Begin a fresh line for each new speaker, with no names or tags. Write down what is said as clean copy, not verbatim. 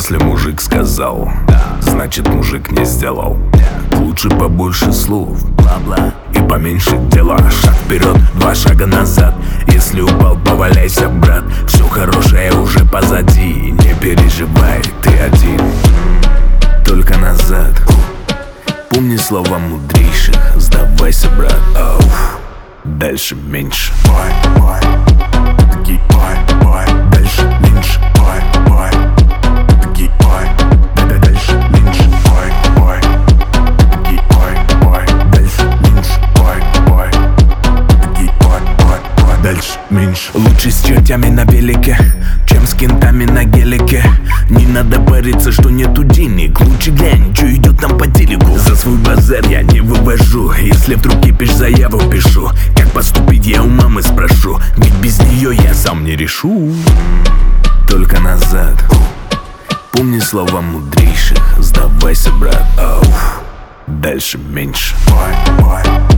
Если мужик сказал, значит мужик не сделал. Лучше побольше слов, бла-бла, и поменьше дела. Шаг вперед, 2 шага назад. Если упал, поваляйся, брат. Все хорошее уже позади. Не переживай, ты один, только назад. Помни слова мудрейших. Сдавайся, брат, дальше меньше. Дальше меньше. Дальше меньше. Лучше с чертями на велике, чем с кентами на гелике. Не надо париться, что нету денег. Лучше глянь, что идет там по телеку. За свой базар я не вывожу. Если вдруг кипишь, заяву пишу. Как поступить, я у мамы спрошу. Ведь без нее я сам не решу. Только назад. Помни слова мудрейших. Сдавайся, брат, дальше меньше.